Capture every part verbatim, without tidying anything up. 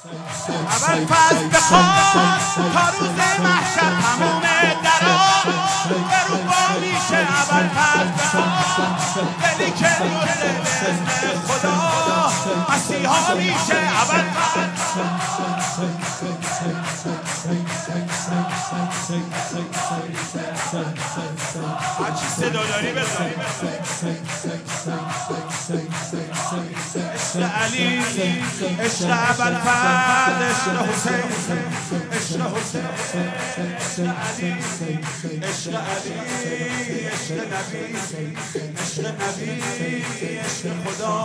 اول فصل بخواد تا روز محشر تموم درا به رو با میشه. اول فصل بخواد دلی که مرده به اسم خدا مسیحا میشه. اول فصل هرچی صدا داری بزن. عشق علی، عشق ابوالفضل، عشق حسین، عشق حسین، عشق علی، عشق علی، عشق نبی، عشق نبی، عشق خدا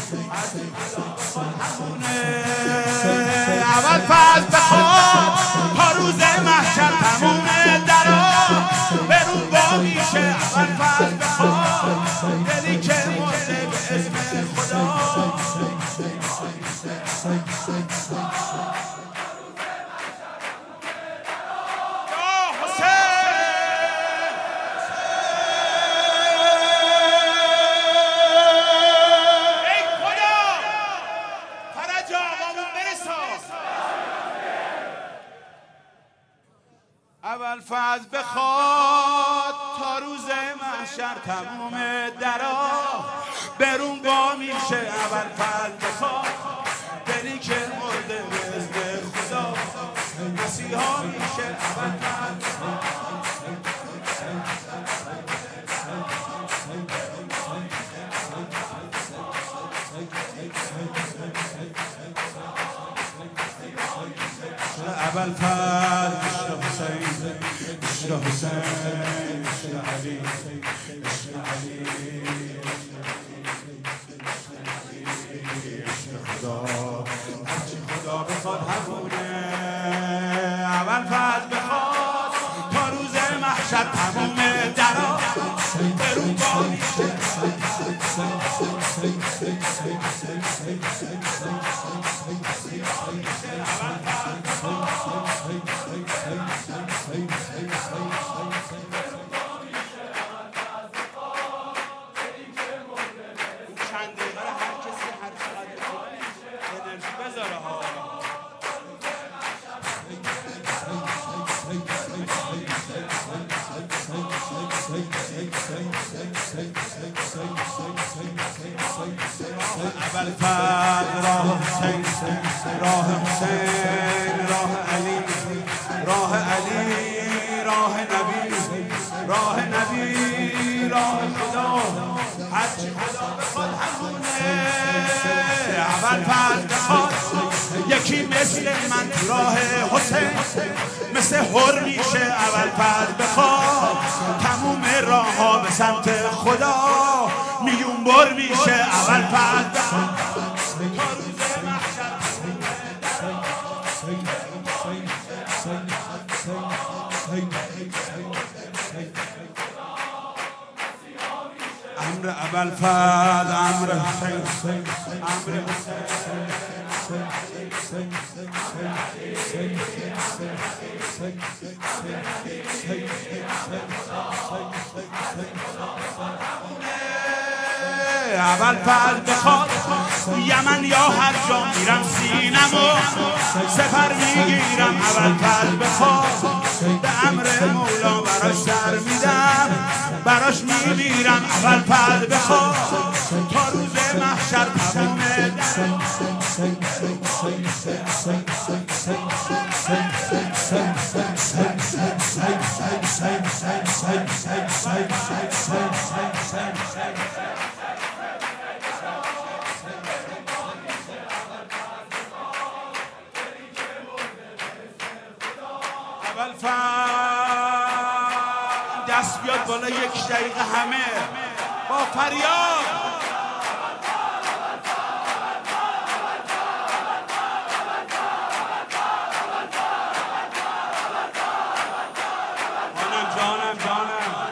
ابوالفضل بخواد تا روز محشر تموم درا به رو با میشه. ابوالفضل بخواد دلی که مرده به اسم خدا. ابوالفضل بخواد تا روز محشر تموم درا برون با میشه. ابوالفضل بخواد دلی که مرده به اسم خدا مسیحا میشه. ابوالفضل عشق حسین، عشق حسین، عشق علی، عشق علی، عشق خدا هرچی خدا بخواد همونه. ابوالفضل بخواد تا روز محشر تموم درا برون با میشه. چند دقیقه هر کسی هر چقدر انرژی بذاره ها. ابوالفضل راه حسین، راه حسین، راه علی، راه علی، راه نبی، راه نبی، راه خدا هرچی خدا بخواد همونه. ابوالفضل بخواد یکی مثل من تو راه حسین مثل حر میشه. ابوالفضل بخواد تموم راه ها به سمت خدا میون بر میشه. ابوالفضل بخواد تا روز محشر امر ابوالفضل، امر حسین، امر ابوالفضل بخواد یمن یا هر جا میرم سینمو سفر میگیرم. ابوالفضل بخواد به امر مولا براش سر میدم، براش میمیرم. ابوالفضل بخواد تا روز محشر تموم دست بیاد بالا یک دقیقه همه با فریاد. جانم جانم جانم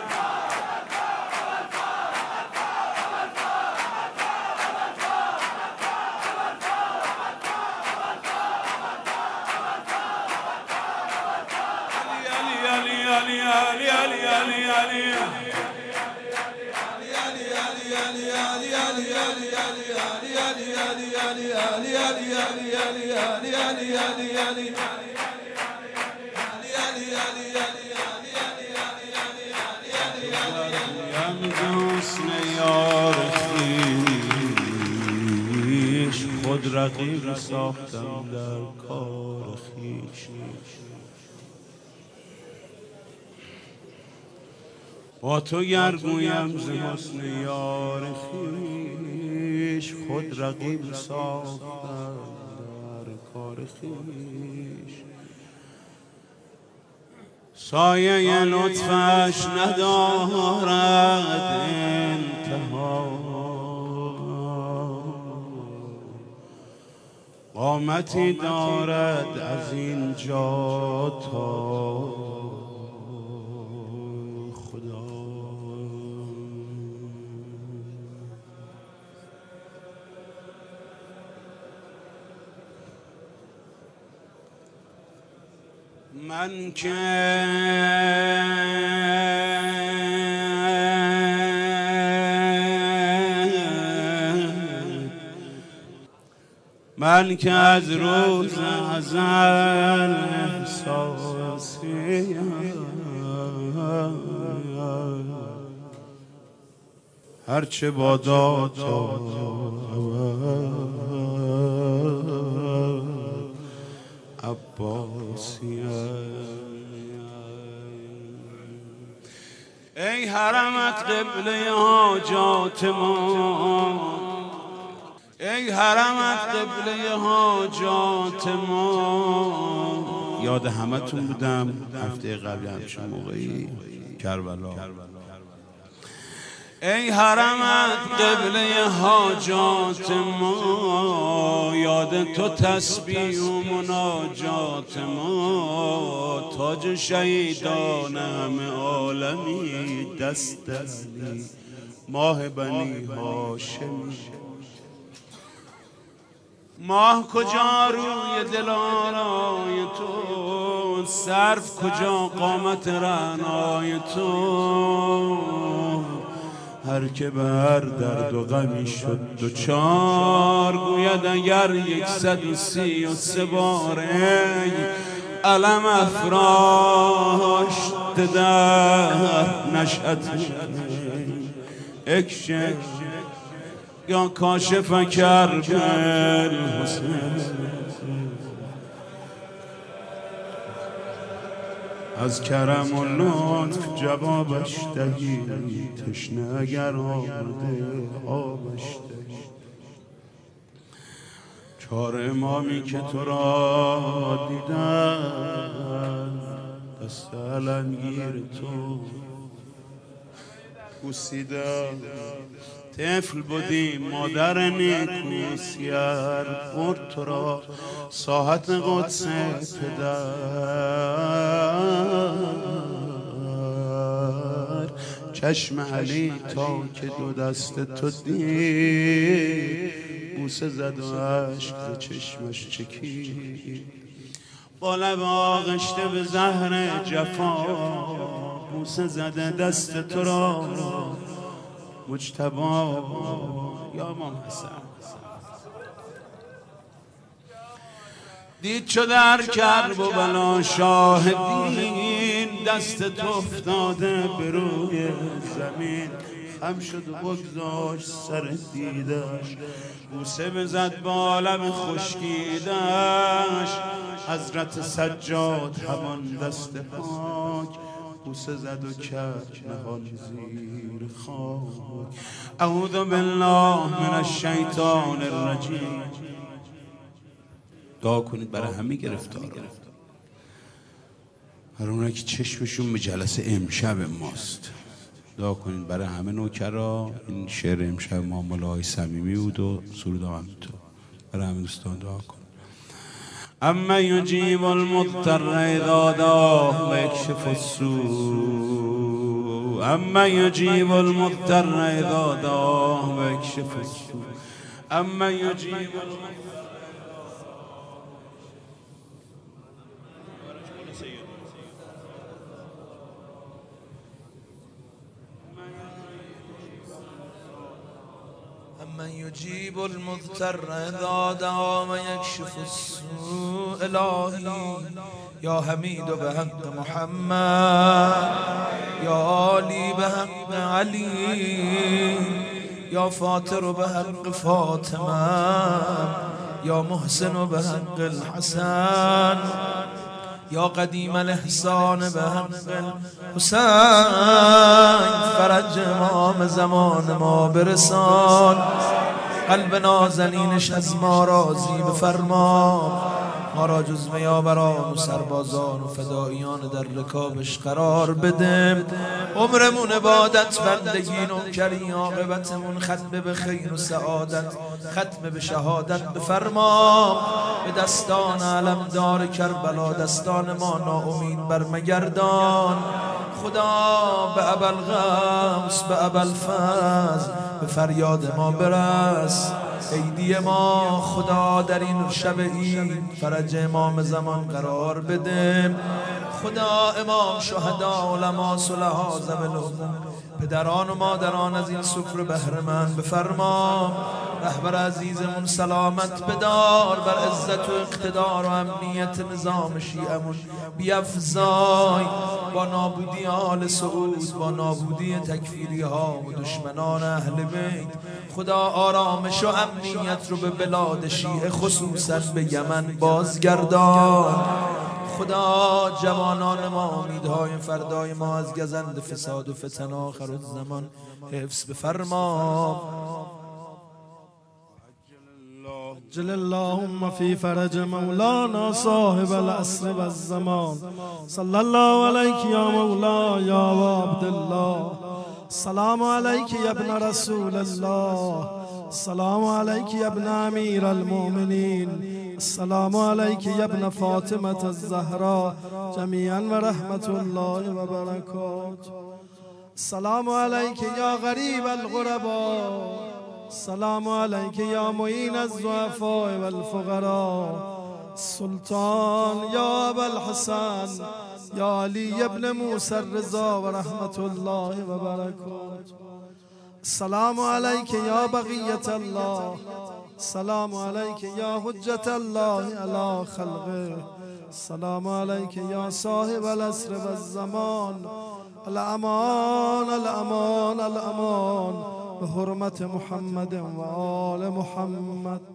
علی علی علی علی علی علی علی علی علی علی علی علی علی علی علی حسن یار خویش خود رقیب ساختم در کار خویش با تو گرگویم ز حسن یار خویش خود رقیب ساختم در کار خویش سایه لطفش ندارد انتها قامتی دارد از اینجا تا خدا من که من که از روز ازل احساسیم هرچه بادا تا عباسیم ای حرمت قبله حاجات ما ای حرمت قبله حاجات ما یاد همه تون بودم هفته قبل همچون موقعی کربلا ای حرمت قبله حاجات ما یاد تو تسبیح و مناجات ما تاج شهیدان همه عالمی دست علی ماه بنی هاشمی ماه کجا روی دلارای تو صرف کجا قامت رعنای تو هر که بر درد و غمی شد دوچار گوید اگر یکصد و سی و سه باره علم افراشت در نشأت اکشه یا کاشف کرب الحسن از کرم و لطف جوابش دهی تشنه اگر آمده آبش دهی چهار امامی که تو را دیدن دست علمگیر تو بوسیدن طفل بودی مادر نیکو سیر برد تو را ساحت قدس پدر چشم علی تا که دو دست تو دید بوسه زد و عشق ز چشمش چکید با لب آغشته به زهر جفا بوسه زده دست تو را مجتبا یا امام حسن دید چو در کرب و بلا شاهدین دست تو افتاده به روی زمین خم شد و بگذاشت سر دیدش بوسه بزد با لب خشکیدش حضرت سجاد همان دست پاک بوسه زد و کرد نهان زیر خاک اعوذ بالله من الشیطان الرجیم دعا کنید برای همه گرفتار هر اونایی که چشمشون به جلسه امشب ماست دعا کنید برای همه نوکرا این شعر امشب ما مولای صمیمی بود و سرود هم تو برای همه دوستان دعا کن اما یجیب المضطر اذا دعاه و یکشف السوء اما یجیب المضطر اذا دعاه و یکشف السوء اما یجیب من يجيب المضطر إذا دعا ويكشف السوء إلهي يا حميد بحق محمد يا علی بحق علی يا فاطر بحق فاطمة يا محسن بحق الحسن يا قديم الإحسان بحق الحسين فرج امام زمان ما برسان قلب نازنینش از ما راضی بفرما ما را جز میابران و سربازان و فداییان در رکابش قرار بده عمرمون عبادت بندگی نوکری عاقبتمون ختم به خیر و سعادت ختم به شهادت بفرما به دستان علمدار کربلا دستان ما ناامید برمگردان خدا به ابوالغوث به ابوالفضل به فریاد ما برس عیدی ما خدا در این شب عید فرج امام زمان قرار بده خدا امام شهدا علما صلحا ذوی الهموم پدران و مادران از این سفره بهره مند بفرما رهبر عزیزمون سلامت بدار بر عزت و اقتدار و امنیت نظام شیعمون بیفزای با نابودی آل سعود با نابودی تکفیری ها و دشمنان اهل بیت خدا آرامش و امنیت رو به بلاد شیعه خصوصا به یمن بازگردان خدا جوانان ما امیدهای فردای ما از گزند فساد و فتن آخر الزمان حفظ بفرما عجل اللهم في فرج مولانا صاحب العصر والزمان صلى الله عليك يا مولاي يا عبد الله السلام عليك يا ابن رسول الله السلام عليك يا ابن امير المؤمنين السلام عليك يا ابن فاطمة الزهراء جميعا ورحمة الله وبركاته السلام عليك يا غريب الغرباء السلام عليك يا معين الضعفاء والفقراء السلطان يا أبا الحسن يا علي بن موسى الرضا ورحمة الله وبركاته السلام عليك يا بقية الله السلام عليك يا حجة الله على خلقه السلام عليك يا صاحب العصر والزمان الأمان الأمان الأمان بحرمة محمد وآل محمد